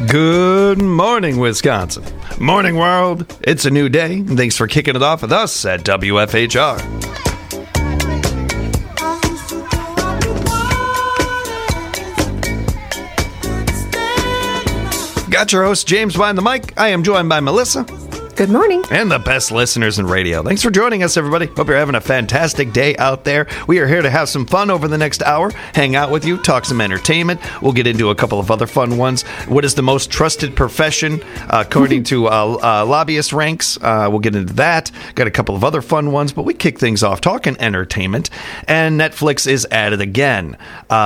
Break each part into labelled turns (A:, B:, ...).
A: Good morning, Wisconsin. Morning, world. It's a new day. Thanks for kicking it off with us at WFHR. Got your host, James, behind the mic. I am joined by Melissa.
B: Good morning.
A: And the best listeners in radio. Thanks for joining us, everybody. Hope you're having a fantastic day out there. We are here to have some fun over the next hour, hang out with you, talk some entertainment. We'll get into a couple of other fun ones. What is the most trusted profession, according to lobbyist ranks? We'll get into that. Got a couple of other fun ones, but we kick things off talking entertainment. And Netflix is at it again.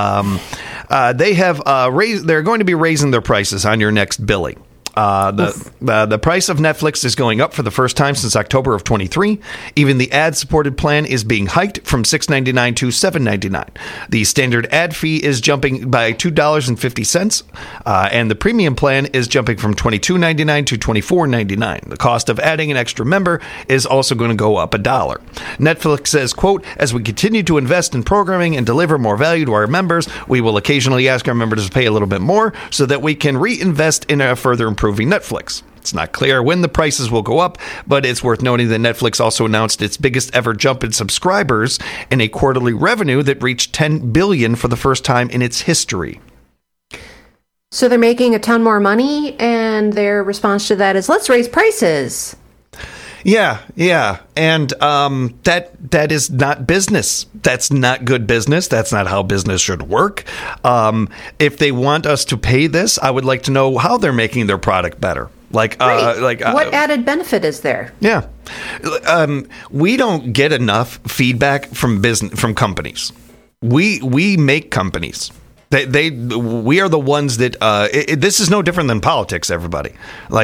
A: They have they're going to be raising their prices on your next billing. The price of Netflix is going up for the first time since October of 23. Even the ad-supported plan is being hiked from $6.99 to $7.99. The standard ad fee is jumping by $2.50, and the premium plan is jumping from $22.99 to $24.99. The cost of adding an extra member is also going to go up $1. Netflix says, quote, "As we continue to invest in programming and deliver more value to our members, we will occasionally ask our members to pay a little bit more so that we can reinvest in a further improving Netflix." It's not clear when the prices will go up, but it's worth noting that Netflix also announced its biggest ever jump in subscribers and a quarterly revenue that reached $10 billion for the first time in its history.
B: So they're making a ton more money, and their response to that is, let's raise prices.
A: Yeah. And that is not business. That's not good business. That's not how business should work. If they want us to pay this, I would like to know how they're making their product better. What added benefit is there? Yeah. We don't get enough feedback from companies. We make companies. We are the ones that this is no different than politics, everybody.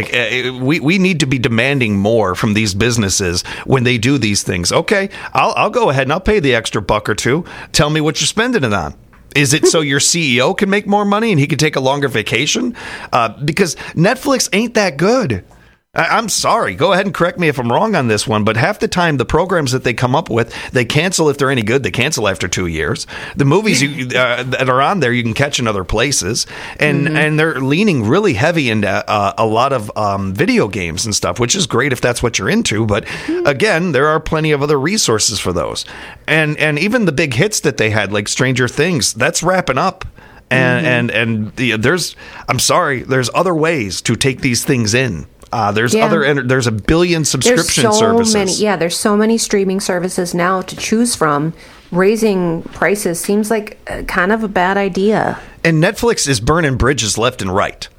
A: We need to be demanding more from these businesses when they do these things. Okay, I'll go ahead and I'll pay the extra buck or two. Tell me what you're spending it on. Is it so your CEO can make more money and he can take a longer vacation? Because Netflix ain't that good. I'm sorry. Go ahead and correct me if I'm wrong on this one, but half the time the programs that they come up with, they cancel if they're any good. They cancel after 2 years. The movies that are on there, you can catch in other places, and they're leaning really heavy into a lot of video games and stuff, which is great if that's what you're into. But again, there are plenty of other resources for those, and even the big hits that they had, like Stranger Things, that's wrapping up. And there's other ways to take these things in. There's a billion subscription services.
B: There's so many streaming services now to choose from. Raising prices seems like kind of a bad idea.
A: And Netflix is burning bridges left and right.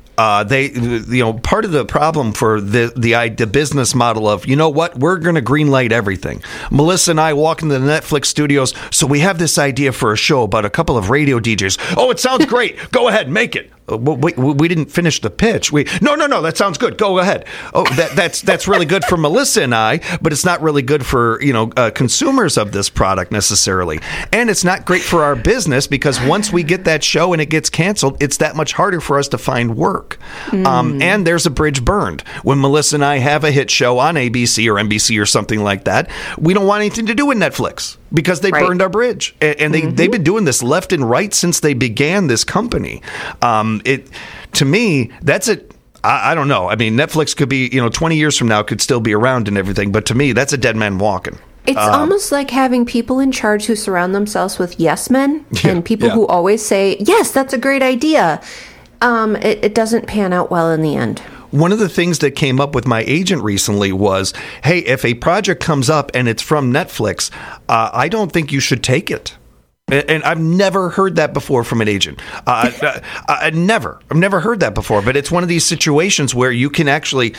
A: Part of the problem for the business model of, you know what, we're going to greenlight everything. Melissa and I walk into the Netflix studios, so we have this idea for a show about a couple of radio DJs. Oh, it sounds great. Go ahead, make it. We didn't finish the pitch. No, that sounds good. Go ahead. Oh, that's really good for Melissa and I, but it's not really good for consumers of this product necessarily, and it's not great for our business because once we get that show and it gets canceled, it's that much harder for us to find work. And there's a bridge burned. When Melissa and I have a hit show on ABC or NBC or something like that, we don't want anything to do with Netflix because they burned our bridge, and they've been doing this left and right since they began this company. To me, that's it. I don't know. I mean, Netflix could be, 20 years from now could still be around and everything, but to me, that's a dead man walking.
B: It's almost like having people in charge who surround themselves with yes men and people who always say, yes, that's a great idea. It doesn't pan out well in the end.
A: One of the things that came up with my agent recently was, hey, if a project comes up and it's from Netflix, I don't think you should take it. And I've never heard that before from an agent. I've never heard that before. But it's one of these situations where you can actually.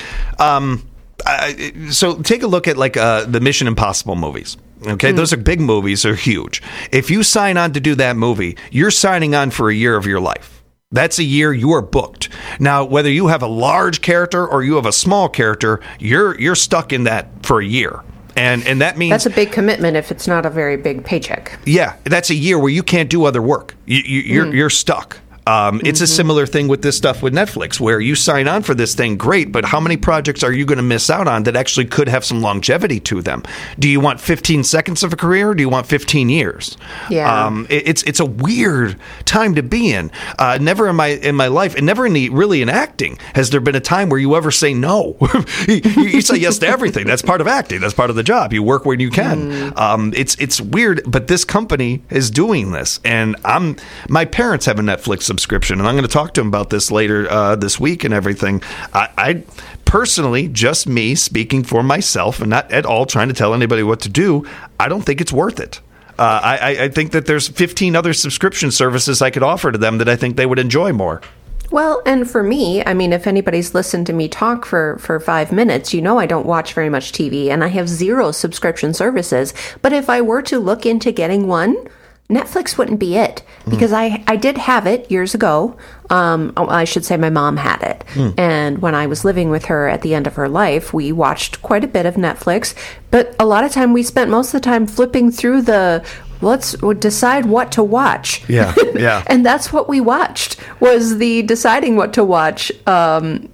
A: So take a look at the Mission Impossible movies. Okay, those are big movies. They're huge. If you sign on to do that movie, you're signing on for a year of your life. That's a year you are booked. Now, whether you have a large character or you have a small character, you're stuck in that for a year. And that means...
B: That's a big commitment if it's not a very big paycheck.
A: Yeah, that's a year where you can't do other work. You're stuck. It's a similar thing with this stuff with Netflix, where you sign on for this thing, great, but how many projects are you going to miss out on that actually could have some longevity to them? Do you want 15 seconds of a career, or do you want 15 years?
B: Yeah.
A: It's a weird time to be in. Never in my life, and never really in acting, has there been a time where you ever say no. you say yes to everything. That's part of acting. That's part of the job. You work when you can. It's weird, but this company is doing this, and my parents have a Netflix subscription, and I'm going to talk to them about this later this week and everything. I personally, just me speaking for myself, and not at all trying to tell anybody what to do, I don't think it's worth it. I think that there's 15 other subscription services I could offer to them that I think they would enjoy more.
B: Well, and for me, I mean, if anybody's listened to me talk for 5 minutes, you know I don't watch very much TV, and I have 0 subscription services. But if I were to look into getting one, Netflix wouldn't be it, because I did have it years ago. I should say my mom had it. And when I was living with her at the end of her life, we watched quite a bit of Netflix. But a lot of time we spent most of the time flipping through let's decide what to watch.
A: Yeah, yeah.
B: And that's what we watched, was the deciding what to watch. And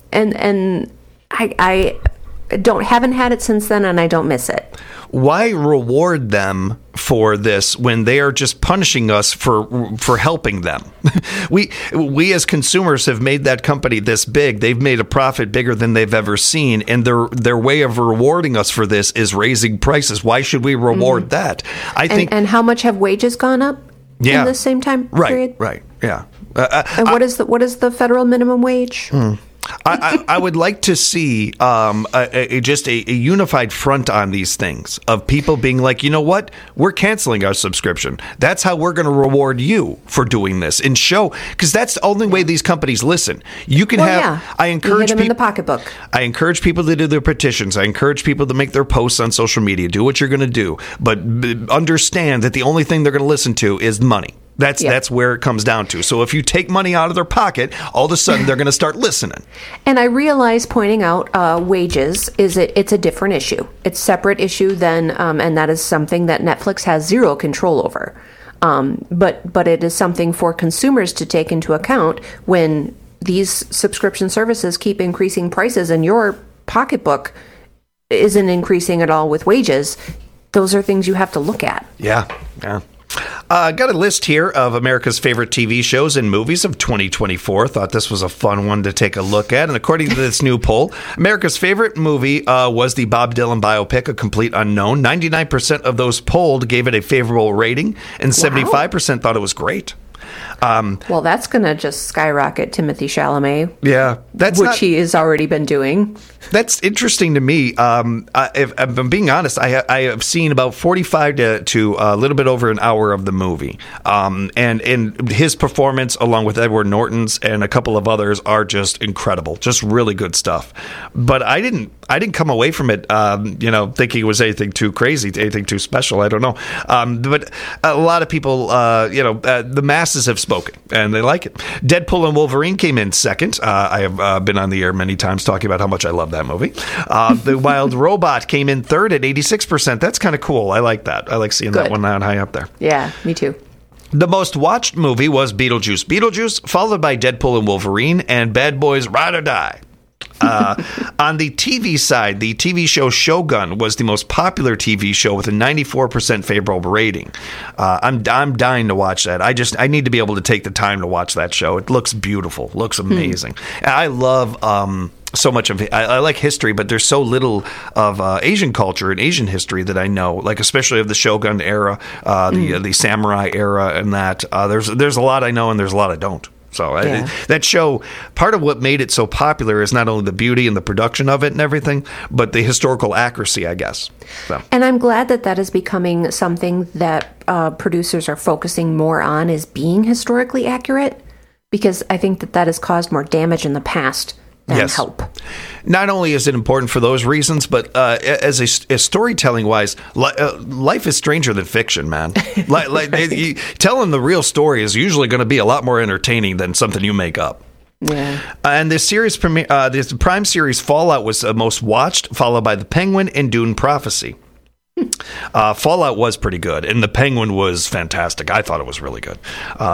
B: I haven't had it since then, and I don't miss it.
A: Why reward them for this when they are just punishing us for helping them? We as consumers have made that company this big. They've made a profit bigger than they've ever seen, and their way of rewarding us for this is raising prices. Why should we reward that? I think.
B: And how much have wages gone up in the same time period?
A: Right. Yeah.
B: And what is the federal minimum wage?
A: I would like to see just a unified front on these things, of people being like, you know what, we're canceling our subscription. That's how we're going to reward you for doing this, and show, because that's the only way these companies listen. You can I encourage
B: them in the pocketbook.
A: I encourage people to do their petitions. I encourage people to make their posts on social media. Do what you're going to do, but understand that the only thing they're going to listen to is money. That's where it comes down to. So if you take money out of their pocket, all of a sudden they're going to start listening. And
B: I realize pointing out wages it's a different issue. It's a separate issue than, and that is something that Netflix has 0 control over. But it is something for consumers to take into account when these subscription services keep increasing prices and your pocketbook isn't increasing at all with wages. Those are things you have to look at.
A: Yeah. Got a list here of America's favorite TV shows and movies of 2024. Thought this was a fun one to take a look at. And according to this new poll, America's favorite movie was the Bob Dylan biopic, A Complete Unknown. 99% of those polled gave it a favorable rating, and 75% thought it was great.
B: Well, that's going to just skyrocket Timothée Chalamet.
A: Yeah.
B: Which he has already been doing.
A: That's interesting to me. If I'm being honest, I have seen about 45 to a little bit over an hour of the movie. And his performance, along with Edward Norton's and a couple of others, are just incredible. Just really good stuff. But I didn't come away from it, thinking it was anything too crazy, anything too special. I don't know. But a lot of people, the masses have spoken, and they like it. Deadpool and Wolverine came in second. I have been on the air many times talking about how much I love that movie. The Wild Robot came in third at 86%. That's kind of cool. I like that. I like seeing that one high up there.
B: Yeah, me too.
A: The most watched movie was Beetlejuice, followed by Deadpool and Wolverine, and Bad Boys Ride or Die. On the TV side, the TV show Shogun was the most popular TV show with a 94% favorable rating. I'm dying to watch that. I need to be able to take the time to watch that show. It looks beautiful, looks amazing. I love so much of it. I like history, but there's so little of Asian culture and Asian history that I know, like especially of the Shogun era, the samurai era, and that there's a lot I know and there's a lot I don't. So that show, part of what made it so popular is not only the beauty and the production of it and everything, but the historical accuracy, I guess. So.
B: And I'm glad that is becoming something that producers are focusing more on, is being historically accurate, because I think that has caused more damage in the past than help.
A: Not only is it important for those reasons, but as storytelling wise, life is stranger than fiction, man. Telling the real story is usually going to be a lot more entertaining than something you make up.
B: Yeah.
A: And the series this Prime series Fallout was most watched, followed by The Penguin and Dune Prophecy. Fallout was pretty good, and The Penguin was fantastic. I thought it was really good.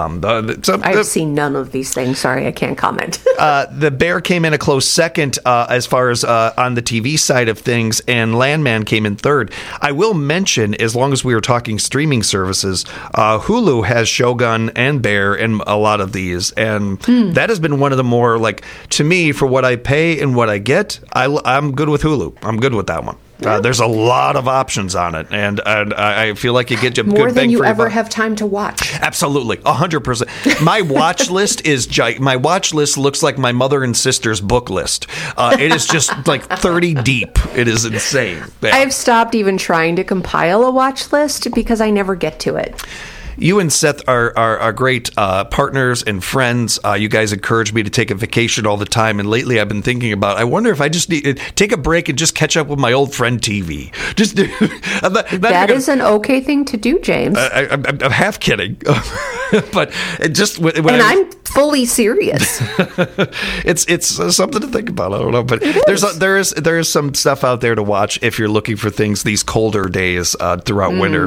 B: I've seen none of these things. Sorry, I can't comment.
A: The Bear came in a close second as far as on the TV side of things, and Landman came in third. I will mention, as long as we were talking streaming services, Hulu has Shogun and Bear and a lot of these, and that has been one of the more, like, to me, for what I pay and what I get, I'm good with Hulu. I'm good with that one. There's a lot of options on it, and I feel like you get a
B: more
A: good
B: than
A: bang
B: you
A: for your
B: ever
A: buck.
B: have time to watch.
A: Absolutely, 100%. My watch list my watch list looks like my mother and sister's book list. It is just like 30 deep. It is insane. Yeah.
B: I've stopped even trying to compile a watch list because I never get to it.
A: You and Seth are great partners and friends. You guys encourage me to take a vacation all the time. And lately I've been thinking about, I wonder if I just need to take a break and just catch up with my old friend TV. Just
B: That is an okay thing to do, James.
A: I'm half kidding. But it just...
B: I'm fully serious.
A: It's something to think about. I don't know. But there is some stuff out there to watch if you're looking for things these colder days throughout winter.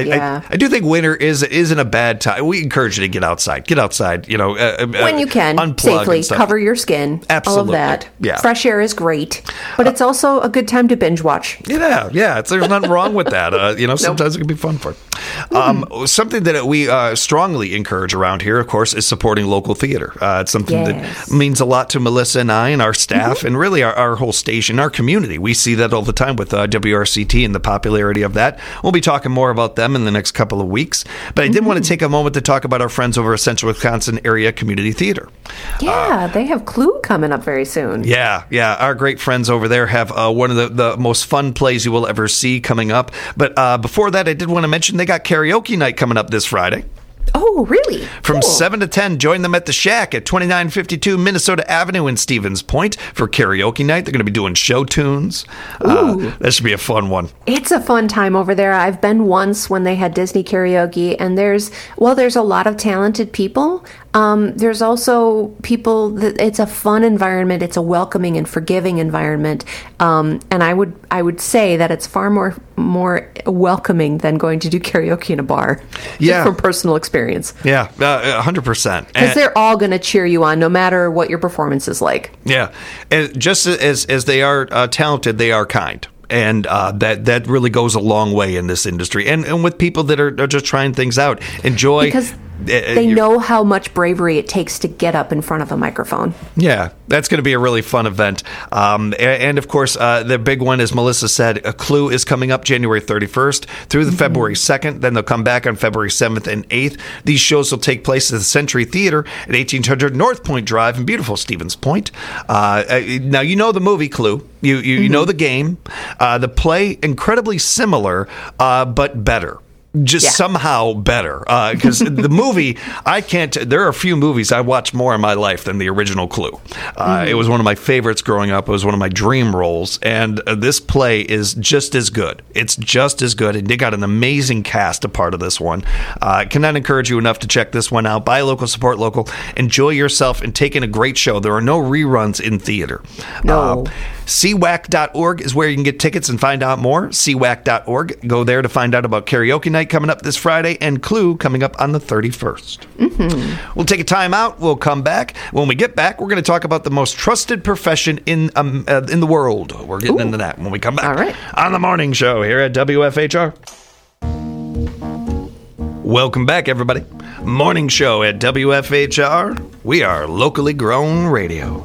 A: I do think winter isn't a bad time. We encourage you to get outside. Get outside,
B: when you can,
A: unplug
B: safely,
A: and stuff.
B: cover your skin.
A: Absolutely.
B: All of that.
A: Yeah.
B: Fresh air is great, but it's also a good time to binge watch.
A: Yeah. There's nothing wrong with that. Sometimes it can be fun for it. Something that we strongly encourage around here, of course, is supporting local theater. It's something that means a lot to Melissa and I and our staff and really our whole station, our community. We see that all the time with WRCT and the popularity of that. We'll be talking more about them in the next couple of weeks. But I did want to take a moment to talk about our friends over at Central Wisconsin Area Community Theater.
B: Yeah, they have Clue coming up very soon.
A: Yeah. Our great friends over there have one of the most fun plays you will ever see coming up. But before that, I did want to mention they got karaoke night coming up this Friday.
B: Oh, really?
A: From
B: Cool.
A: 7 to 10, join them at the Shack at 2952 Minnesota Avenue in Stevens Point for karaoke night. They're going to be doing show tunes. That should be a fun one.
B: It's a fun time over there. I've been once when they had Disney karaoke, and there's a lot of talented people. There's also people that it's a fun environment. It's a welcoming and forgiving environment. And I would say that it's far more welcoming than going to do karaoke in a bar.
A: Yeah.
B: Just from personal experience.
A: Yeah, 100%.
B: Because they're all going to cheer you on no matter what your performance is like.
A: Yeah. And just as they are talented, they are kind. And that really goes a long way in this industry. And with people that are just trying things out. Enjoy.
B: Because they know how much bravery it takes to get up in front of a microphone.
A: Yeah, that's going to be a really fun event. And of course, the big one, as Melissa said, Clue is coming up January 31st through the February 2nd. Then they'll come back on February 7th and 8th. These shows will take place at the Century Theater at 1800 North Point Drive in beautiful Stevens Point. Now, you know the movie Clue. You know the game. The play, incredibly similar, but better. Somehow better, because the movie, there are a few movies I watched more in my life than the original Clue. It was one of my favorites growing up. It was one of my dream roles, and this play is just as good. It's just as good, and they got an amazing cast a part of this one. I cannot encourage you enough to check this one out. Buy local, support local, enjoy yourself, and take in a great show. There are no reruns in theater.
B: No.
A: CWAC.org is where you can get tickets and find out more. CWAC.org. Go there to find out about karaoke night coming up this Friday and Clue coming up on the 31st. We'll take a time out. We'll come back. When we get back, we're going to talk about the most trusted profession in the world. We're getting into that when we come back.
B: All right.
A: On the morning show here at WFHR. Welcome back, everybody. Morning show at WFHR. We are locally grown radio.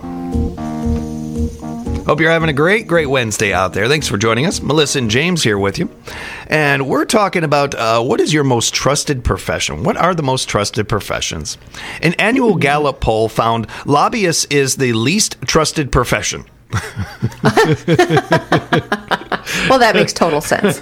A: Hope you're having a great Wednesday out there. Thanks for joining us. Melissa and James here with you. And we're talking about what is your most trusted profession? What are the most trusted professions? An annual Gallup poll found lobbyists is the least trusted profession.
B: Well, that makes total sense.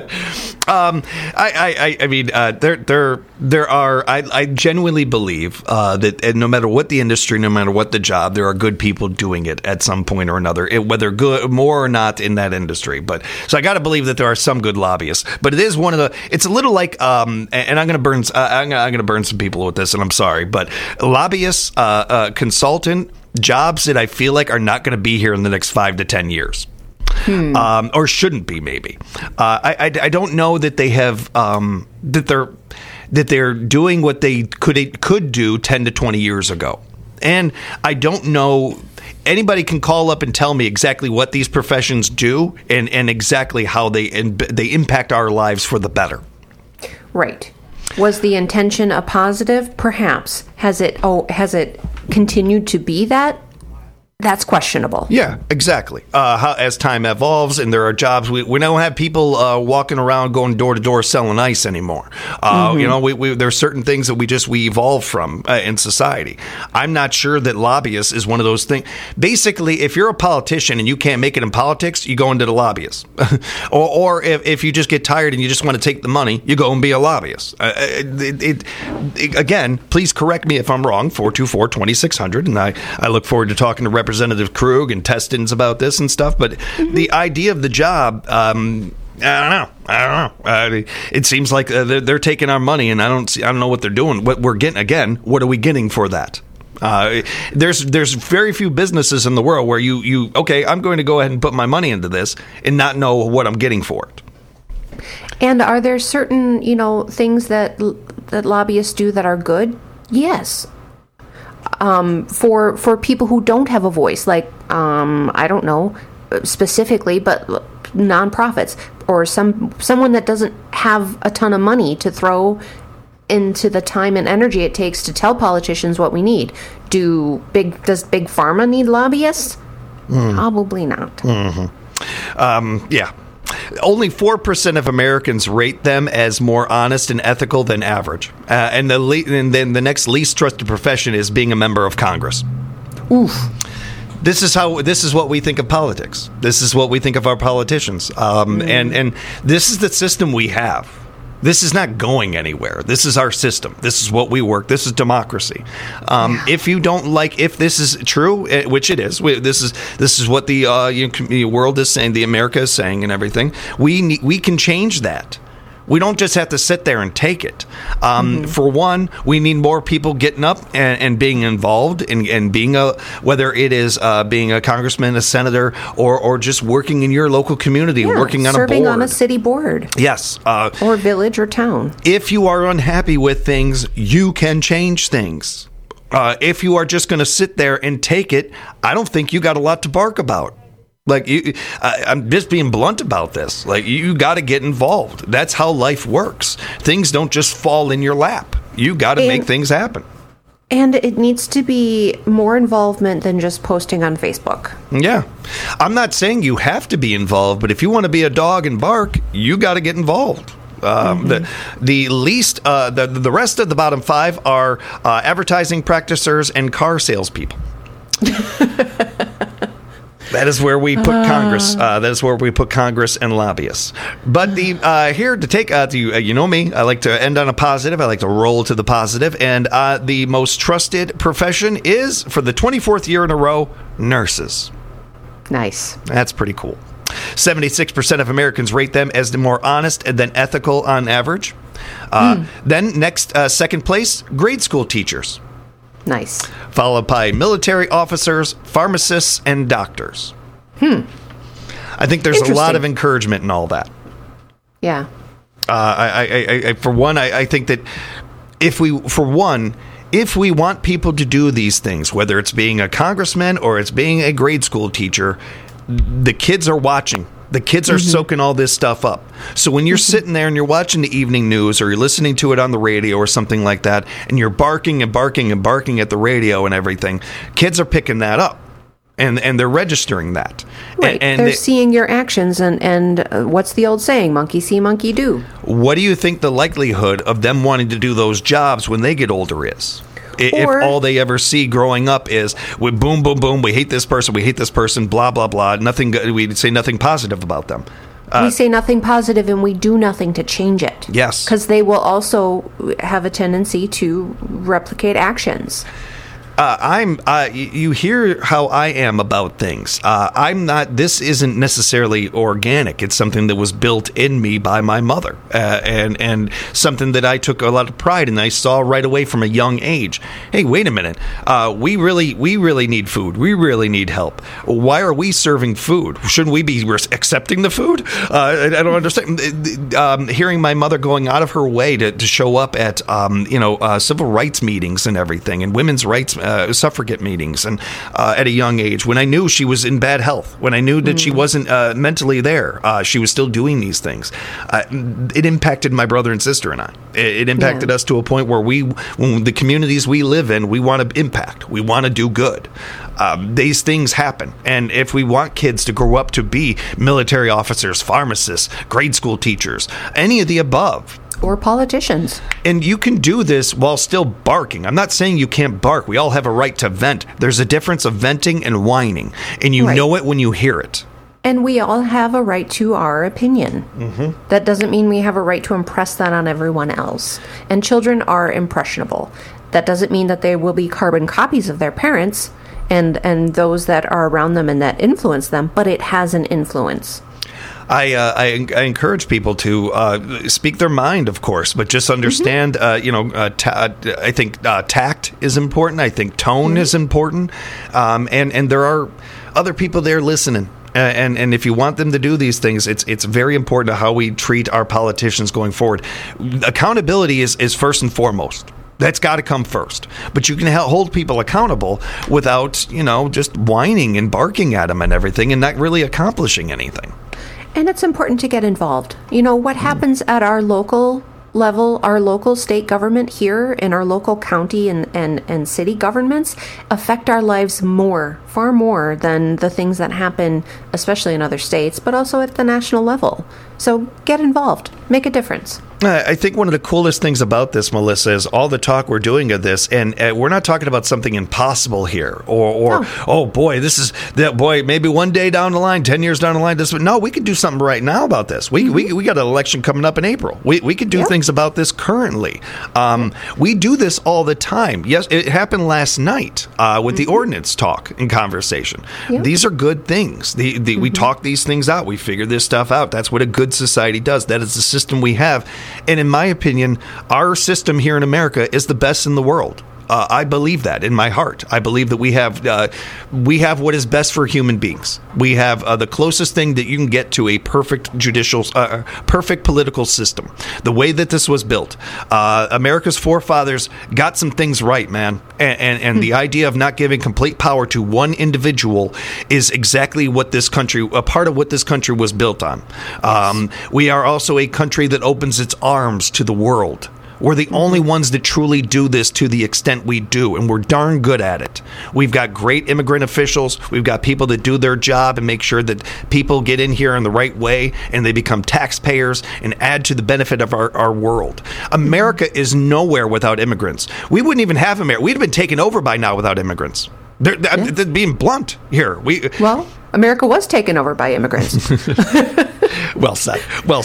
A: I mean, there are. I genuinely believe that no matter what the industry, no matter what the job, there are good people doing it at some point or another, whether good more or not in that industry. But so I got to believe that there are some good lobbyists. But it is one of the. It's a little like, and I'm going to burn. I'm going to burn some people with this, and I'm sorry, but lobbyists, consultant jobs that I feel like are not going to be here in the next 5 to 10 years. or shouldn't be. Maybe I don't know that they have that they're doing what they could do 10 to 20 years ago, and I don't know. Anybody can call up and tell me exactly what these professions do and exactly how they impact our lives for the better.
B: Right. Was the intention a positive? Perhaps. Has it continued to be that? That's questionable.
A: Yeah, exactly. As time evolves and there are jobs, we don't have people walking around going door to door selling ice anymore. You know, there are certain things that we evolve from in society. I'm not sure that lobbyists is one of those things. Basically, if you're a politician and you can't make it in politics, you go into the lobbyists. or if you just get tired and you just want to take the money, you go and be a lobbyist. Again, please correct me if I'm wrong, 424-2600, and I look forward to talking to Representative Krug and Testins about this and stuff, but the idea of the job, I don't know. It seems like they're taking our money, and I don't know what they're doing. What we're getting again? What are we getting for that? There's very few businesses in the world where you okay, I'm going to go ahead and put my money into this and not know what I'm getting for it.
B: And are there certain things that lobbyists do that are good? Yes. For people who don't have a voice, like I don't know specifically, but nonprofits or someone that doesn't have a ton of money to throw into the time and energy it takes to tell politicians what we need. Does Big Pharma need lobbyists? Probably not. Yeah.
A: Only 4% of Americans rate them as more honest and ethical than average. And then the next least trusted profession is being a member of Congress.
B: Oof.
A: This is what we think of politics. This is what we think of our politicians. And this is the system we have. This is not going anywhere. This is our system. This is what we work. This is democracy. If you don't like, if this is true, which it is, this is what the world is saying, the America is saying, and everything. We can change that. We don't just have to sit there and take it. For one, we need more people getting up and being involved and being whether it is being a congressman, a senator, or just working in your local community, working on a board.
B: Serving on a city board.
A: Yes.
B: Or village or town.
A: If you are unhappy with things, you can change things. If you are just going to sit there and take it, I don't think you got a lot to bark about. Like, I'm just being blunt about this. Like, you got to get involved. That's how life works. Things don't just fall in your lap. You got to make things happen.
B: And it needs to be more involvement than just posting on Facebook.
A: Yeah. I'm not saying you have to be involved, but if you want to be a dog and bark, you got to get involved. The rest of the bottom five are advertising practiticers and car salespeople. That is where we put Congress. That is where we put Congress and lobbyists. But here to take you know me, I like to end on a positive. I like to roll to the positive. And the most trusted profession is, for the 24th year in a row, nurses.
B: Nice.
A: That's pretty cool. 76% of Americans rate them as the more honest and then ethical on average. Then next, second place, grade school teachers.
B: Nice.
A: Followed by military officers, pharmacists, and doctors. I think there's a lot of encouragement in all that.
B: Yeah.
A: For one, I think that if we want people to do these things, whether it's being a congressman or it's being a grade school teacher, the kids are watching. The kids are soaking all this stuff up. So when you're sitting there and you're watching the evening news or you're listening to it on the radio or something like that, and you're barking and barking and barking at the radio and everything, kids are picking that up. And they're registering that.
B: Right. And they're seeing your actions. And what's the old saying? Monkey see, monkey do.
A: What do you think the likelihood of them wanting to do those jobs when they get older is? If all they ever see growing up is with boom, boom, boom, we hate this person, blah, blah, blah, nothing good, we say nothing positive about them.
B: We say nothing positive and we do nothing to change it.
A: Yes.
B: Because they will also have a tendency to replicate actions.
A: You hear how I am about things. I'm not. This isn't necessarily organic. It's something that was built in me by my mother, and something that I took a lot of pride in. I saw right away from a young age. Hey, wait a minute. We really need food. We really need help. Why are we serving food? Shouldn't we be accepting the food? I don't understand. Hearing my mother going out of her way to show up at civil rights meetings and everything, and women's rights suffragette meetings, and at a young age, when I knew she was in bad health, when I knew that she wasn't mentally there, she was still doing these things. It impacted my brother and sister and I. It impacted us to a point where when the communities we live in, we want to impact. We want to do good. These things happen. And if we want kids to grow up to be military officers, pharmacists, grade school teachers, any of the above,
B: or politicians.
A: And you can do this while still barking. I'm not saying you can't bark. We all have a right to vent. There's a difference of venting and whining, and you know it when you hear it.
B: And we all have a right to our opinion. Mm-hmm. That doesn't mean we have a right to impress that on everyone else. And children are impressionable. That doesn't mean that they will be carbon copies of their parents and those that are around them and that influence them, but it has an influence.
A: I encourage people to speak their mind, of course, but just understand, I think tact is important. I think tone is important. And there are other people there listening. And if you want them to do these things, it's very important to how we treat our politicians going forward. Accountability is first and foremost. That's got to come first. But you can hold people accountable without, just whining and barking at them and everything and not really accomplishing anything.
B: And it's important to get involved. What happens at our local level, our local state government here, and our local county and city governments affect our lives far more than the things that happen, especially in other states, but also at the national level. So get involved. Make a difference.
A: I think one of the coolest things about this, Melissa, is all the talk we're doing of this, and we're not talking about something impossible here, or oh boy, maybe one day down the line, 10 years down the line, no, we could do something right now about this. We got an election coming up in April. We could do things about this currently. We do this all the time. Yes, it happened last night with the ordinance talk and conversation. Yep. These are good things. We talk these things out. We figure this stuff out. That's what a good society does. That is the system we have. And in my opinion, our system here in America is the best in the world. I believe that in my heart. I believe that we have what is best for human beings. We have the closest thing that you can get to a perfect perfect political system. The way that this was built, America's forefathers got some things right, man. And the idea of not giving complete power to one individual is exactly what a part of what this country was built on. We are also a country that opens its arms to the world. We're the only ones that truly do this to the extent we do, and we're darn good at it. We've got great immigrant officials. We've got people that do their job and make sure that people get in here in the right way, and they become taxpayers and add to the benefit of our world. America is nowhere without immigrants. We wouldn't even have America. We'd have been taken over by now without immigrants. They're being blunt here.
B: America was taken over by immigrants.
A: Well said.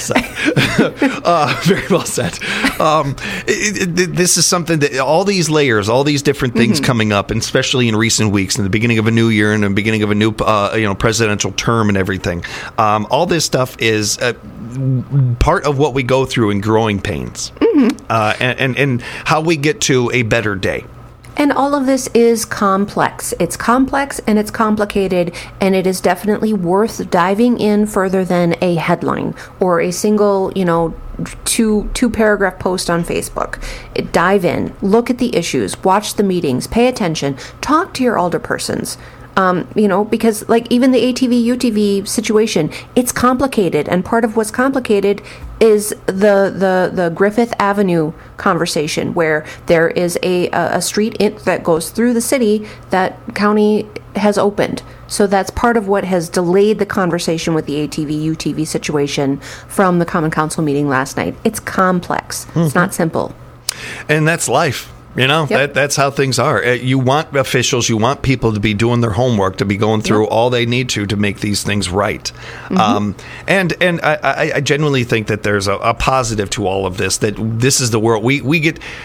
A: Very well said. This is something that all these layers, all these different things coming up, and especially in recent weeks, in the beginning of a new year and the beginning of a new presidential term and everything. All this stuff is part of what we go through in growing pains, and how we get to a better day.
B: And all of this is complex. It's complex and it's complicated, and it is definitely worth diving in further than a headline or a single, two paragraph post on Facebook. Dive in, look at the issues, watch the meetings, pay attention, talk to your alderpersons. Because like even the ATV, UTV situation, it's complicated. And part of what's complicated is the Griffith Avenue conversation, where there is a street that goes through the city that county has opened. So that's part of what has delayed the conversation with the ATV, UTV situation from the Common Council meeting last night. It's complex. It's not simple.
A: And that's life. That's how things are. You want officials, you want people to be doing their homework, to be going through all they need to make these things right. And I genuinely think that there's a positive to all of this, that this is the world. We get...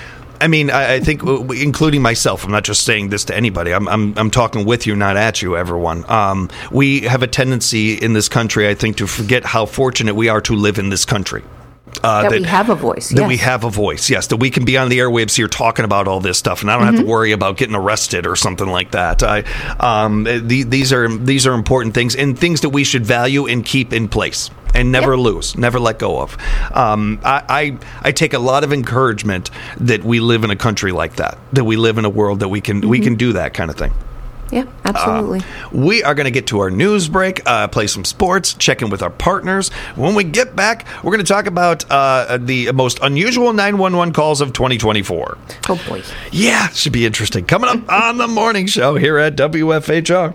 A: I mean, I think, including myself, I'm not just saying this to anybody. I'm talking with you, not at you, everyone. We have a tendency in this country, I think, to forget how fortunate we are to live in this country.
B: That we have a voice.
A: That we have a voice, yes. That we can be on the airwaves here talking about all this stuff, and I don't have to worry about getting arrested or something like that. These are important things, and things that we should value and keep in place. And never lose, never let go of. I take a lot of encouragement that we live in a country like that we live in a world that we can do that kind of thing.
B: Yeah, absolutely.
A: We are going to get to our news break, play some sports, check in with our partners. When we get back, we're going to talk about the most unusual 911 calls of 2024.
B: Oh, boy.
A: Yeah, should be interesting. Coming up on the morning show here at WFHR.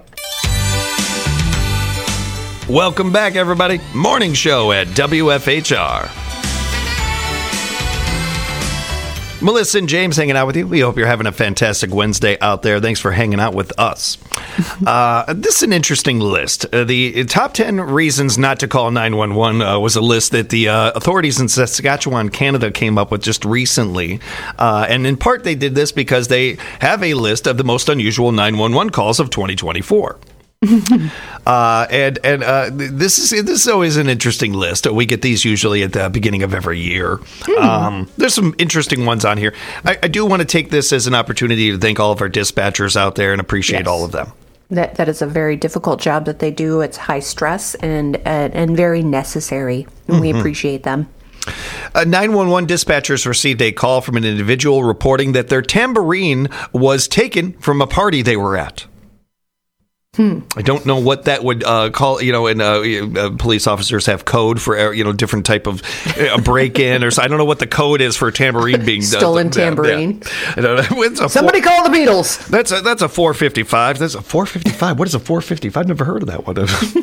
A: Welcome back, everybody. Morning show at WFHR. Melissa and James hanging out with you. We hope you're having a fantastic Wednesday out there. Thanks for hanging out with us. This is an interesting list. The top 10 reasons not to call 911 was a list that the authorities in Saskatchewan, Canada, came up with just recently. And in part, they did this because they have a list of the most unusual 911 calls of 2024. This is always an interesting list. We get these usually at the beginning of every year. There's some interesting ones on here. I do want to take this as an opportunity to thank all of our dispatchers out there and appreciate all of them.
B: That is a very difficult job that they do. It's high stress and very necessary. And we appreciate them.
A: 911 dispatchers received a call from an individual reporting that their tambourine was taken from a party they were at. I don't know what that would call, and police officers have code for, different type of break-in or so. I don't know what the code is for a tambourine being
B: stolen tambourine.
A: Yeah.
B: Somebody call the Beatles.
A: That's a 455. That's a 455. What is a 455? I've never heard of that one.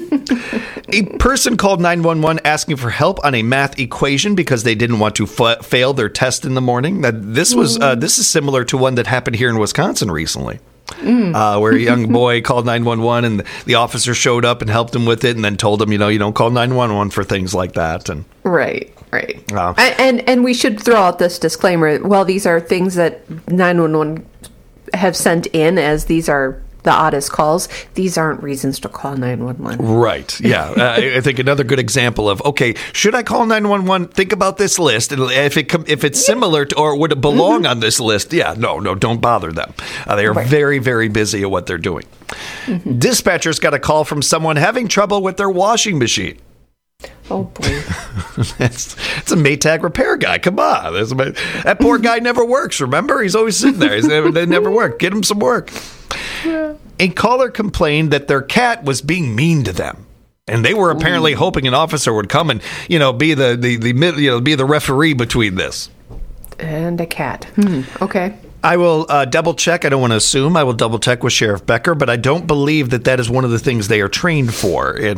A: A person called 911 asking for help on a math equation because they didn't want to fail their test in the morning. This is similar to one that happened here in Wisconsin recently. Where a young boy called 911 and the officer showed up and helped him with it and then told him, you don't call 911 for things like that. And
B: Right. And we should throw out this disclaimer. Well, these are things that 911 have sent in, as these are the oddest calls. These aren't reasons to call 911.
A: Right. Yeah. I think another good example of, okay, should I call 911? Think about this list. And if it's similar to, or would it belong on this list? Yeah. No, don't bother them. They are very, very busy at what they're doing. Dispatchers got a call from someone having trouble with their washing machine.
B: Oh, boy.
A: It's a Maytag repair guy. Come on. That poor guy never works, remember? He's always sitting there. They never work. Get him some work. Yeah. A caller complained that their cat was being mean to them. And they were apparently hoping an officer would come and, be the referee between this.
B: And a cat. Okay.
A: I will double check. I don't want to assume. I will double check with Sheriff Becker, but I don't believe that is one of the things they are trained for in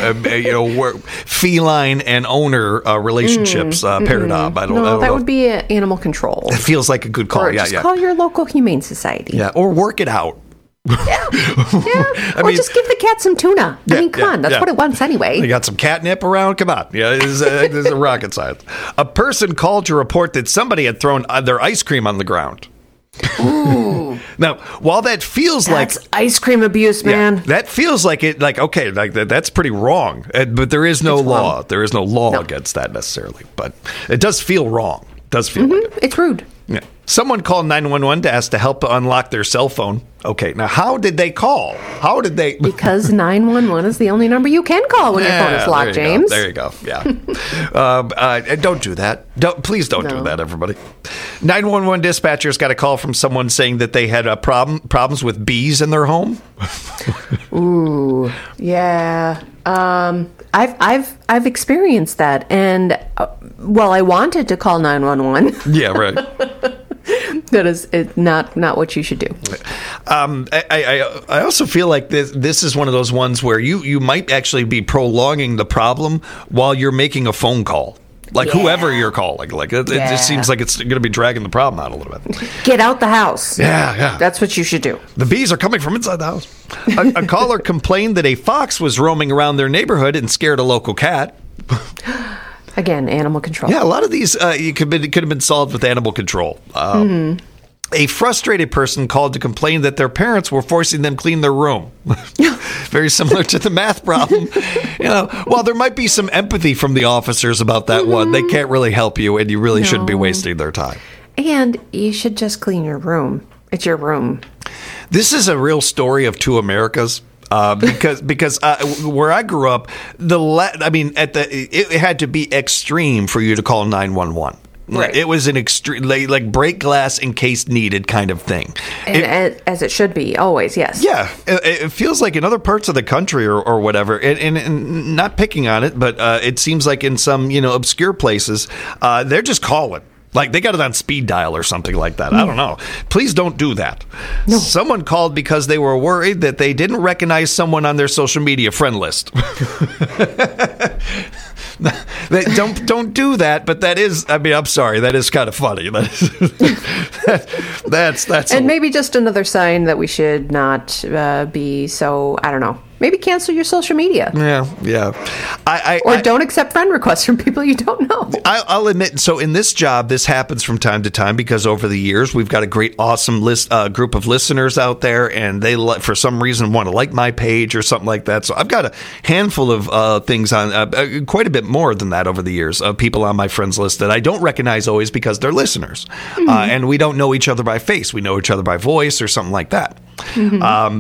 A: feline and owner relationships paradigm. I don't know.
B: That would be animal control.
A: It feels like a good call.
B: Or just call your local humane society.
A: Yeah, or work it out.
B: Yeah. Or just give the cat some tuna. Come on. That's what it wants anyway.
A: You got some catnip around? Come on. Yeah, this is a rocket science. A person called to report that somebody had thrown their ice cream on the ground.
B: Ooh.
A: Now, while that feels
B: that's ice cream abuse, man.
A: That feels like it. Okay, that's pretty wrong. But there is no law. There is no law against that necessarily. But it does feel wrong. It does feel like it.
B: It's rude.
A: Yeah. Someone called 911 to ask to help unlock their cell phone. Okay, now how did they call? How did they?
B: Because 911 is the only number you can call when your phone is locked, James.
A: There you go. Yeah. Don't do that. Please don't do that, everybody. 911 dispatchers got a call from someone saying that they had problems with bees in their home.
B: Ooh, yeah. I've experienced that, and I wanted to call 911.
A: Yeah, right.
B: That is not what you should do.
A: I also feel like this is one of those ones where you might actually be prolonging the problem while you're making a phone call. Whoever you're calling, it just seems like it's going to be dragging the problem out a little bit.
B: Get out the house.
A: Yeah.
B: That's what you should do.
A: The bees are coming from inside the house. A caller complained that a fox was roaming around their neighborhood and scared a local cat.
B: Again, animal control.
A: Yeah, a lot of these could have been solved with animal control. A frustrated person called to complain that their parents were forcing them clean their room. Very similar to the math problem. While there might be some empathy from the officers about that one, they can't really help you, and you really shouldn't be wasting their time.
B: And you should just clean your room. It's your room.
A: This is a real story of two Americas. Because where I grew up, it had to be extreme for you to call 911.
B: Right.
A: It was an extreme, like break glass in case needed kind of thing.
B: As it should be, always, yes.
A: Yeah. It feels like in other parts of the country or whatever, and not picking on it, but it seems like in some, obscure places, they're just calling. Like they got it on speed dial or something like that. I don't know. Please don't do that. No. Someone called because they were worried that they didn't recognize someone on their social media friend list. Don't do that, but that is, I'm sorry, that is kind of funny. That's
B: and maybe just another sign that we should not be so, I don't know. Maybe cancel your social media.
A: Yeah.
B: Or don't accept friend requests from people you don't know.
A: I'll admit, so in this job, this happens from time to time because over the years, we've got a great, awesome group of listeners out there, and they, for some reason, want to like my page or something like that. So I've got a handful of things on, quite a bit more than that over the years, of people on my friends list that I don't recognize always because they're listeners. Mm-hmm. And we don't know each other by face. We know each other by voice or something like that. Mm-hmm.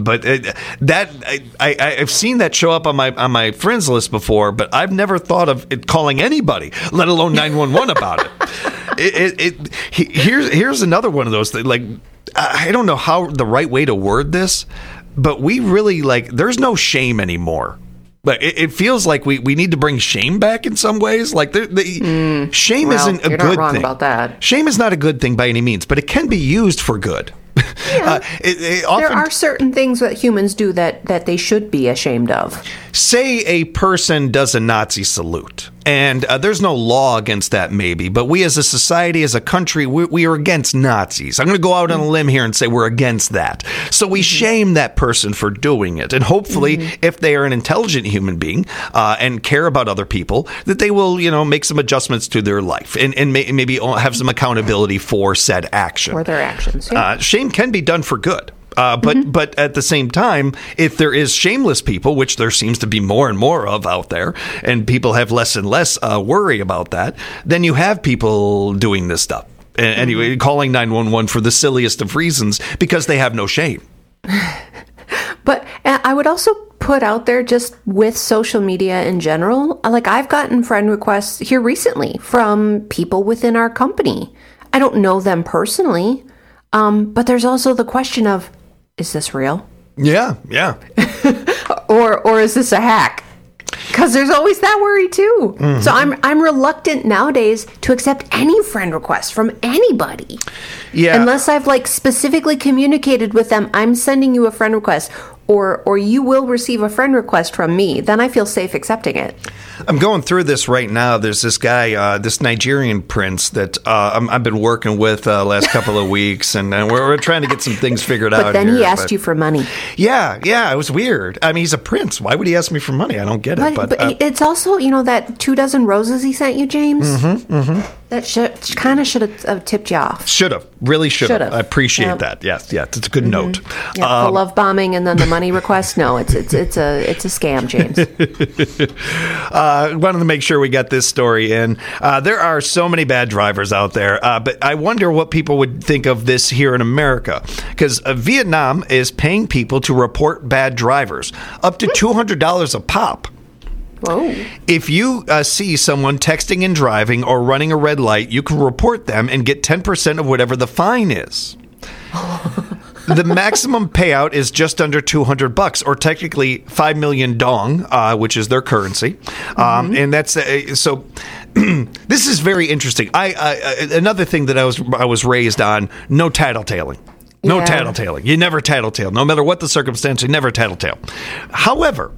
A: I've seen that show up on my friends list before, but I've never thought of it calling anybody, let alone 911 about it. Here's another one of those things. Like, I don't know how the right way to word this, but we really there's no shame anymore. But it feels like we need to bring shame back in some ways. Like shame isn't a
B: you're
A: good
B: not wrong
A: thing.
B: About that.
A: Shame is not a good thing by any means, but it can be used for good.
B: Yeah. There are certain things that humans do that they should be ashamed of.
A: Say a person does a Nazi salute, and there's no law against that maybe, but we as a society, as a country, we are against Nazis. I'm going to go out on a limb here and say we're against that. So we shame that person for doing it, and hopefully if they are an intelligent human being and care about other people, that they will, make some adjustments to their life and maybe have some accountability for said action.
B: For their actions, yeah.
A: Shame can be done for good. But at the same time, if there is shameless people, which there seems to be more and more of out there, and people have less and less worry about that, then you have people doing this stuff. Anyway, calling 911 for the silliest of reasons because they have no shame.
B: But I would also put out there, just with social media in general, I've gotten friend requests here recently from people within our company. I don't know them personally, but there's also the question of, is this real?
A: Yeah.
B: or is this a hack? Because there's always that worry too. Mm-hmm. So I'm reluctant nowadays to accept any friend request from anybody. Yeah. Unless I've specifically communicated with them, I'm sending you a friend request, or you will receive a friend request from me. Then I feel safe accepting it.
A: I'm going through this right now. There's this guy, this Nigerian prince that I've been working with the last couple of weeks, and we're trying to get some things figured out.
B: But then he asked you for money.
A: Yeah, it was weird. I mean, he's a prince. Why would he ask me for money? I don't get it.
B: But it's also, that 2 dozen roses he sent you, James. That kind of should have tipped you off.
A: Should have. Really should have. I appreciate that. Yes, it's a good note.
B: Yeah, the love bombing and then the money request. No, it's a scam, James.
A: Wanted to make sure we got this story in. There are so many bad drivers out there, but I wonder what people would think of this here in America, because Vietnam is paying people to report bad drivers, up to $200 a pop.
B: Whoa.
A: If you see someone texting and driving or running a red light, you can report them and get 10% of whatever the fine is. The maximum payout is just under $200, or technically 5 million dong, which is their currency. And that's so. This is very interesting. Another thing that I was raised on: no tattletaling. No tattletaling. You never tattletale. No matter what the circumstance, you never tattletale. However,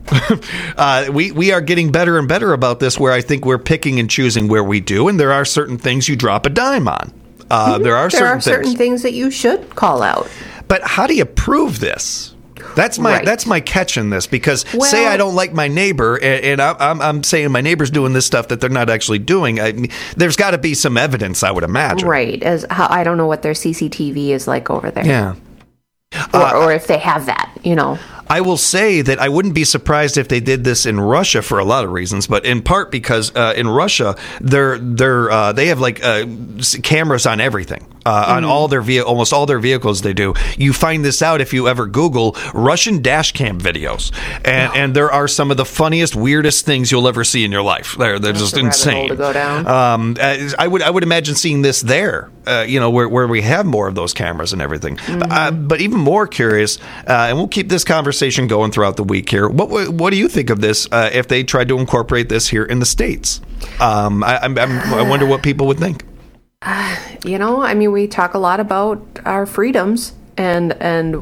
A: we are getting better and better about this, where I think we're picking and choosing where we do, and there are certain things you drop a dime on. There are certain
B: things that you should call out.
A: But how do you prove this? That's my catch in this, because say I don't like my neighbor, and I'm saying my neighbor's doing this stuff that they're not actually doing. There's got to be some evidence, I would imagine.
B: Right. I don't know what their CCTV is like over there.
A: Yeah.
B: Or if they have that,
A: I will say that I wouldn't be surprised if they did this in Russia for a lot of reasons, but in part because in Russia they have like cameras on everything, on all their almost all their vehicles. They do. You find this out if you ever Google Russian dash cam videos, and there are some of the funniest, weirdest things you'll ever see in your life. They're just insane.
B: To go down.
A: I would imagine seeing this there, where we have more of those cameras and everything. But even more curious, and we'll keep this conversation going throughout the week here. What do you think of this if they tried to incorporate this here in the States? I wonder what people would think.
B: We talk a lot about our freedoms and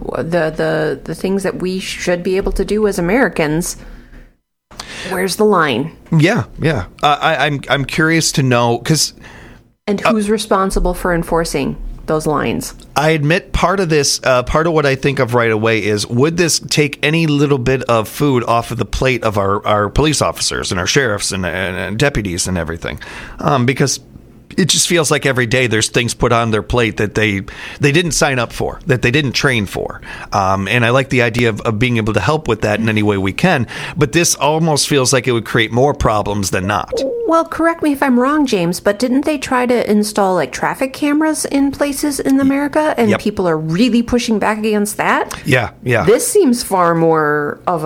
B: the things that we should be able to do as Americans. Where's the line?
A: Yeah. I'm curious to know
B: and who's responsible for enforcing those lines.
A: I admit part of what I think of right away is, would this take any little bit of food off of the plate of our police officers and our sheriffs and deputies and everything? Because it just feels like every day there's things put on their plate that they didn't sign up for, that they didn't train for. And I like the idea of being able to help with that in any way we can. But this almost feels like it would create more problems than not.
B: Well, correct me if I'm wrong, James, but didn't they try to install like traffic cameras in places in America? And people are really pushing back against that?
A: Yeah.
B: This seems far more of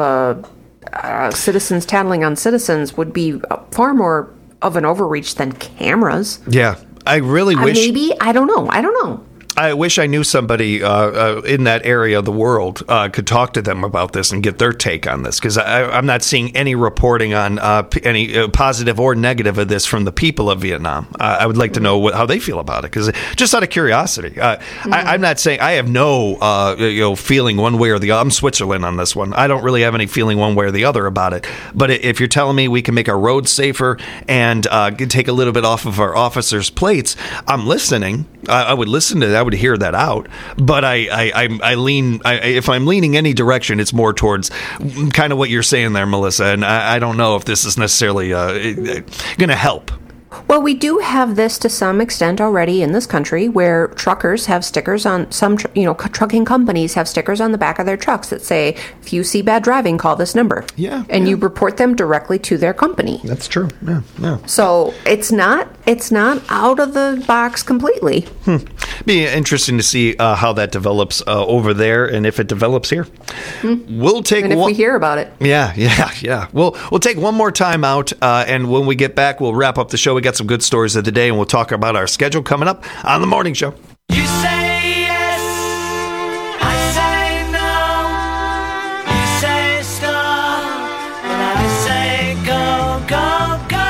B: a citizens tattling on citizens would be far more of an overreach than cameras.
A: Yeah. I really wish...
B: Maybe. I don't know.
A: I wish I knew somebody in that area of the world could talk to them about this and get their take on this, because I'm not seeing any reporting on any positive or negative of this from the people of Vietnam. I would like to know how they feel about it, because just out of curiosity, I'm not saying I have no feeling one way or the other. I'm Switzerland on this one. I don't really have any feeling one way or the other about it. But if you're telling me we can make our roads safer and take a little bit off of our officers' plates, I'm listening. I would listen to that. I would hear that out, but I lean. If I'm leaning any direction, it's more towards kind of what you're saying there, Melissa. And I don't know if this is necessarily going to help.
B: Well, we do have this to some extent already in this country, where truckers have stickers on some, trucking companies have stickers on the back of their trucks that say, if you see bad driving, call this number.
A: Yeah.
B: And you report them directly to their company.
A: That's true. Yeah.
B: So it's not out of the box completely.
A: Be interesting to see how that develops over there, and if it develops here. We'll take
B: and if we hear about it.
A: Yeah. We'll take one more time out, and when we get back, we'll wrap up the show. We got some good stories of the day, and we'll talk about our schedule coming up on the morning show.
C: You say yes, I say no. You say stop, and I say go, go, go.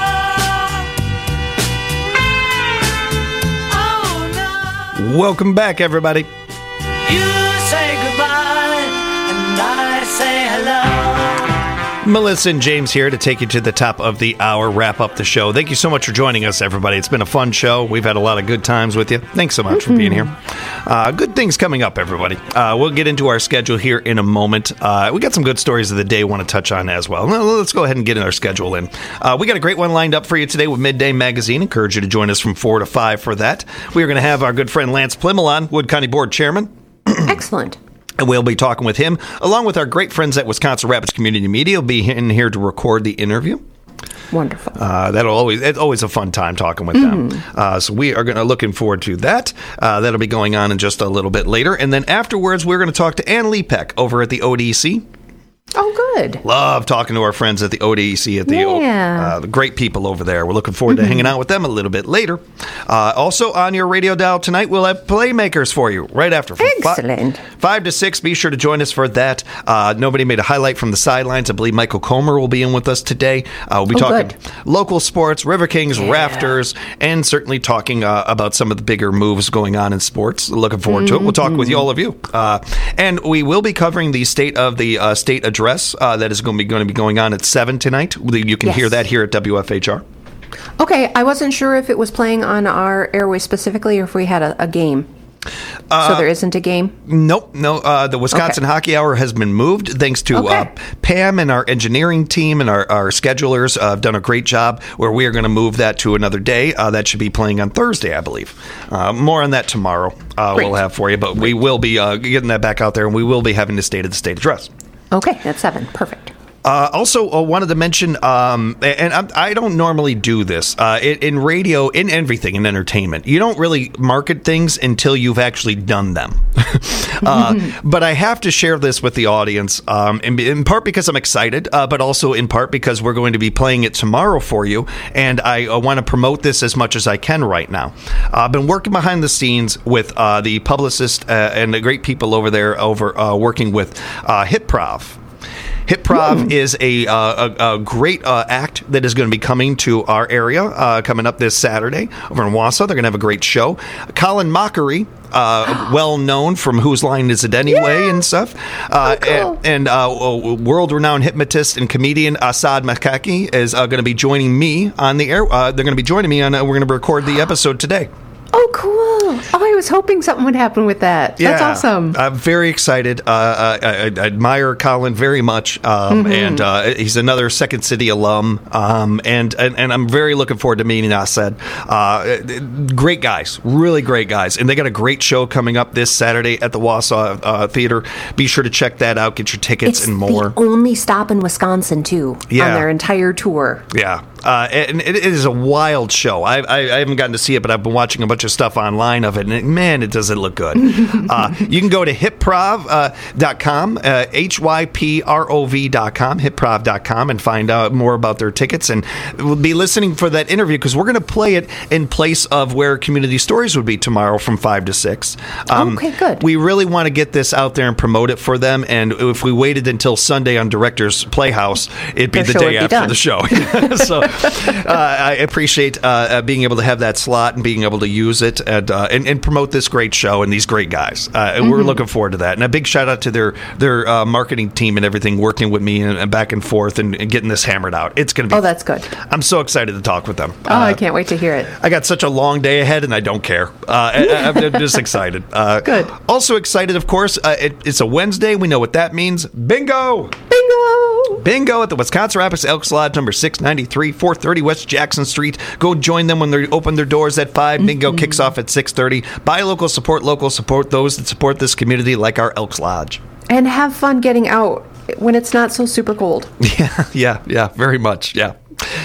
C: Oh no.
A: Welcome back, everybody.
C: You say goodbye, and I say hello.
A: Melissa and James here to take you to the top of the hour, wrap up the show. Thank you so much for joining us, everybody. It's been a fun show. We've had a lot of good times with you. Thanks so much for being here. Good things coming up, everybody. We'll get into our schedule here in a moment. We got some good stories of the day we want to touch on as well. Let's go ahead and get our schedule in. We got a great one lined up for you today with Midday Magazine. Encourage you to join us from 4 to 5 for that. We are going to have our good friend Lance Plimmel on, Wood County Board Chairman.
B: Excellent.
A: And we'll be talking with him, along with our great friends at Wisconsin Rapids Community Media. Will be in here to record the interview.
B: Wonderful.
A: It's always a fun time talking with them. So we are looking forward to that. That'll be going on in just a little bit later. And then afterwards, we're going to talk to Ann Lepek over at the ODC.
B: Oh, good.
A: Love talking to our friends at the ODC, at the great people over there. We're looking forward to hanging out with them a little bit later. Also, on your radio dial tonight, we'll have Playmakers for you right after.
B: Excellent.
A: 5 to 6, be sure to join us for that. Nobody made a highlight from the sidelines. I believe Michael Comer will be in with us today. We'll be talking local sports, River Kings, Rafters, and certainly talking about some of the bigger moves going on in sports. Looking forward to it. We'll talk with all of you. And we will be covering the state of the state address that is going to be going on at 7 tonight. You can hear that here at WFHR.
B: Okay, I wasn't sure if it was playing on our airways specifically or if we had a game. So there isn't a game?
A: Nope, no. The Wisconsin Hockey Hour has been moved thanks to Pam and our engineering team and our schedulers have done a great job where we are going to move that to another day. That should be playing on Thursday, I believe. More on that tomorrow we'll have for you, but we will be getting that back out there, and we will be having the State of the State address.
B: Okay, that's 7. Perfect.
A: Also, wanted to mention, and I don't normally do this, in radio, in everything, in entertainment, you don't really market things until you've actually done them. But I have to share this with the audience, in part because I'm excited, but also in part because we're going to be playing it tomorrow for you, and I want to promote this as much as I can right now. I've been working behind the scenes with the publicist and the great people over there working with HitProv. HitProv is a great act that is going to be coming to our area coming up this Saturday over in Wausau. They're going to have a great show. Colin Mockery, well known from Whose Line Is It Anyway and stuff.
B: Cool.
A: And world-renowned hypnotist and comedian Assad Makaki is going to be joining me on the air. They're going to be joining me on. We're going to record the episode today.
B: Oh, cool. Oh, I was hoping something would happen with that. That's awesome.
A: I'm very excited. I admire Colin very much. And he's another Second City alum. And I'm very looking forward to meeting Assad. Great guys. Really great guys. And they got a great show coming up this Saturday at the Wausau Theater. Be sure to check that out. Get your tickets and more.
B: It's the only stop in Wisconsin, too, on their entire tour.
A: Yeah. And it is a wild show. I haven't gotten to see it, but I've been watching a bunch of stuff online of it, and man, it doesn't look good. You can go to hitprov.com, HYPROV.com, hitprov.com, and find out more about their tickets. And we'll be listening for that interview because we're going to play it in place of where Community Stories would be tomorrow from 5 to 6.
B: Okay, good.
A: We really want to get this out there and promote it for them. And if we waited until Sunday on Director's Playhouse, it'd be the day after the show. So I appreciate being able to have that slot and being able to use it and promote this great show and these great guys. And we're looking forward to that. And a big shout out to their marketing team and everything working with me and back and forth and getting this hammered out. It's going to be.
B: Oh, that's good.
A: I'm so excited to talk with them.
B: I can't wait to hear it.
A: I got such a long day ahead and I don't care. I'm just excited.
B: Good.
A: Also excited, of course. It's a Wednesday. We know what that means. Bingo!
B: Bingo!
A: Bingo at the Wisconsin Rapids Elks Lodge, number 693, 430 West Jackson Street. Go join them when they open their doors at 5. Bingo kicks off at 6:30. Buy local, support those that support this community like our Elks Lodge.
B: And have fun getting out when it's not so super cold.
A: Yeah, very much, yeah.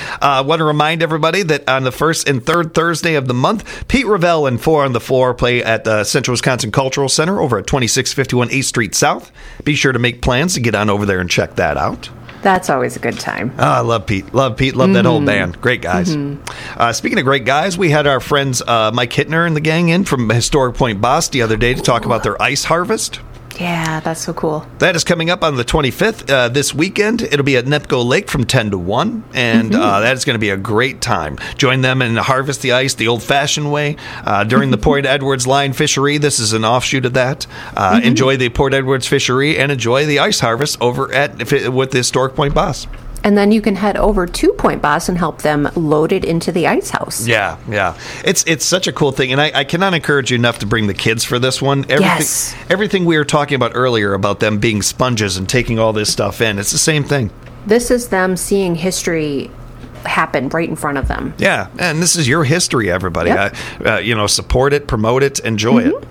A: I want to remind everybody that on the first and third Thursday of the month, Pete Revell and 4 on the Floor play at the Central Wisconsin Cultural Center over at 2651 8th Street South. Be sure to make plans to get on over there and check that out.
B: That's always a good time.
A: I love Pete. Love that whole band. Great guys. Speaking of great guys, we had our friends Mike Hittner and the gang in from Historic Point Boss the other day to talk about their ice harvest.
B: Yeah, that's so cool.
A: That is coming up on the 25th this weekend. It'll be at Nepco Lake from 10 to 1, and that is going to be a great time. Join them and harvest the ice the old-fashioned way during the Port Edwards Line Fishery. This is an offshoot of that. Enjoy the Port Edwards Fishery and enjoy the ice harvest over with the Historic Point Boss.
B: And then you can head over to Point Boss and help them load it into the ice house.
A: Yeah. It's such a cool thing. And I cannot encourage you enough to bring the kids for this one. Everything we were talking about earlier about them being sponges and taking all this stuff in, it's the same thing.
B: This is them seeing history happen right in front of them.
A: Yeah, and this is your history, everybody.
B: Yep.
A: Support it, promote it, enjoy it.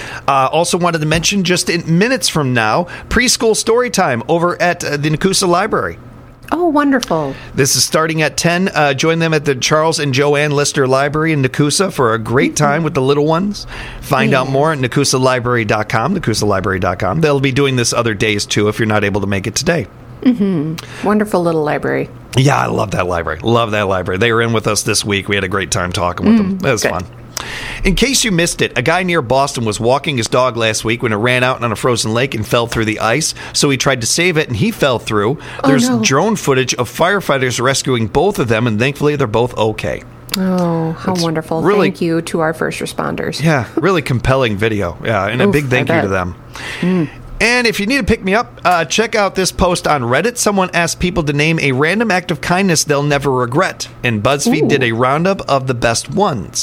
A: Also wanted to mention, just in minutes from now, preschool story time over at the Nakusa Library.
B: Oh, wonderful.
A: This is starting at 10. Join them at the Charles and Joanne Lister Library in Nakusa for a great time with the little ones. Find out more at nakusalibrary.com. They'll be doing this other days, too, if you're not able to make it today.
B: Wonderful little library.
A: Yeah, I love that library. They were in with us this week. We had a great time talking with them. It was fun. In case you missed it, a guy near Boston was walking his dog last week when it ran out on a frozen lake and fell through the ice. So he tried to save it, and he fell through. There's drone footage of firefighters rescuing both of them, and thankfully they're both okay.
B: Oh, how wonderful.
A: Really,
B: thank you to our first responders.
A: Yeah, really compelling video. Yeah, and a big thank you to them. And if you need to pick me up, check out this post on Reddit. Someone asked people to name a random act of kindness they'll never regret, and BuzzFeed did a roundup of the best ones.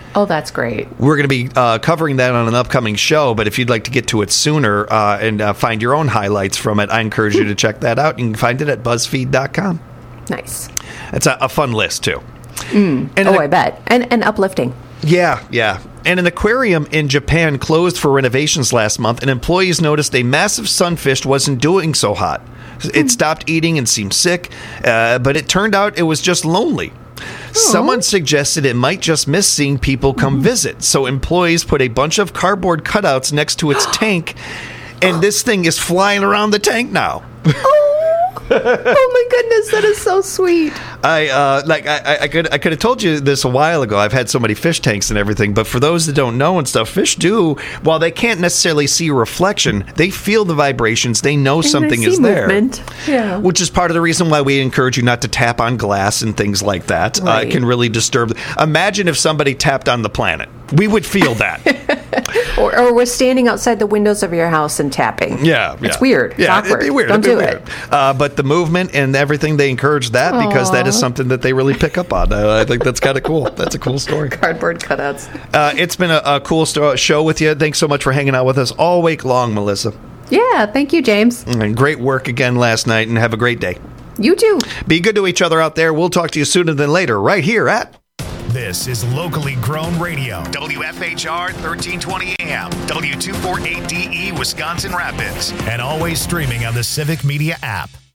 B: Oh, that's great.
A: We're going to be covering that on an upcoming show, but if you'd like to get to it sooner and find your own highlights from it, I encourage you to check that out. You can find it at BuzzFeed.com.
B: Nice.
A: It's a fun list, too.
B: I bet. And uplifting.
A: Yeah. And an aquarium in Japan closed for renovations last month, and employees noticed a massive sunfish wasn't doing so hot. It stopped eating and seemed sick, but it turned out it was just lonely. Someone suggested it might just miss seeing people come visit, so employees put a bunch of cardboard cutouts next to its tank, and this thing is flying around the tank now.
B: Oh my goodness, that is so sweet.
A: I could have told you this a while ago. I've had so many fish tanks and everything, but for those that don't know and stuff, fish do, while they can't necessarily see a reflection, they feel the vibrations. They know something is there.
B: Movement. Yeah.
A: Which is part of the reason why we encourage you not to tap on glass and things like that.
B: Right.
A: It can really disturb. Imagine if somebody tapped on the planet. We would feel that.
B: Or we're standing outside the windows of your house and tapping.
A: Yeah.
B: It's weird. It's awkward.
A: It'd be weird.
B: Don't do it.
A: But the movement and everything, they encourage that because that is something that they really pick up on. I think that's kind of cool. That's a cool story.
B: Cardboard cutouts.
A: It's been a cool show with you. Thanks so much for hanging out with us all week long, Melissa.
B: Yeah, thank you, James.
A: And great work again last night, and have a great day.
B: You too.
A: Be good to each other out there. We'll talk to you sooner than later, right here at...
D: This is locally grown radio. WFHR 1320 AM, W248DE Wisconsin Rapids, and always streaming on the Civic Media app.